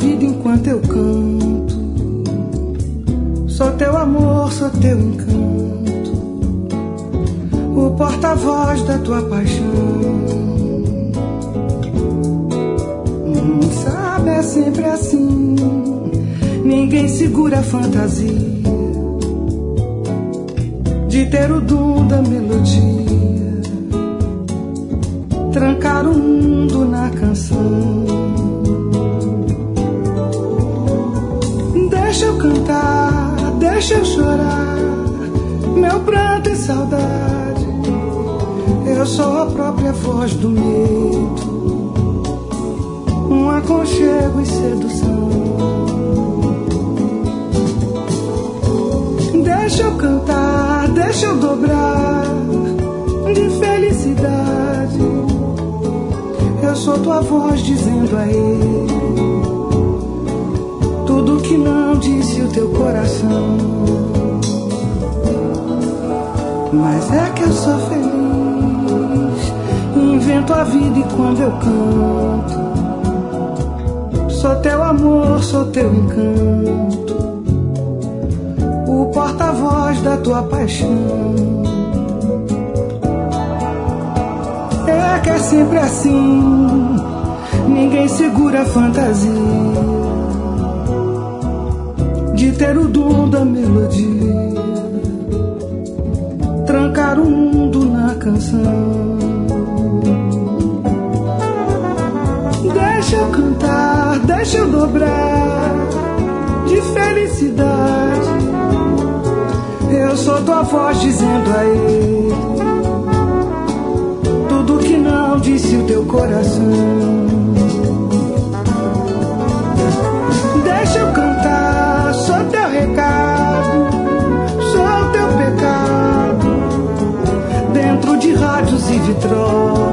vida enquanto eu canto. Sou teu amor, sou teu encanto, o porta-voz da tua paixão. Sabe, é sempre assim, ninguém segura a fantasia de ter o dom da melodia, trancar o mundo na canção. Deixa eu cantar, deixa eu chorar, meu pranto e saudade. Eu sou a própria voz do medo, um aconchego e sedução. Deixa eu cantar, deixa eu dobrar de felicidade. Eu sou tua voz dizendo a ele tudo que não disse o teu coração. Mas é que eu sou feliz, invento a vida e quando eu canto, sou teu amor, sou teu encanto, o porta-voz da tua paixão. É que é sempre assim, ninguém segura a fantasia de ter o dom da melodia, trancar o mundo na canção. Deixa eu cantar, deixa eu dobrar de felicidade. Eu sou tua voz dizendo a ele tudo que não disse o teu coração. Deixa eu cantar, sou teu recado, sou teu pecado, dentro de rádios e vitrolas.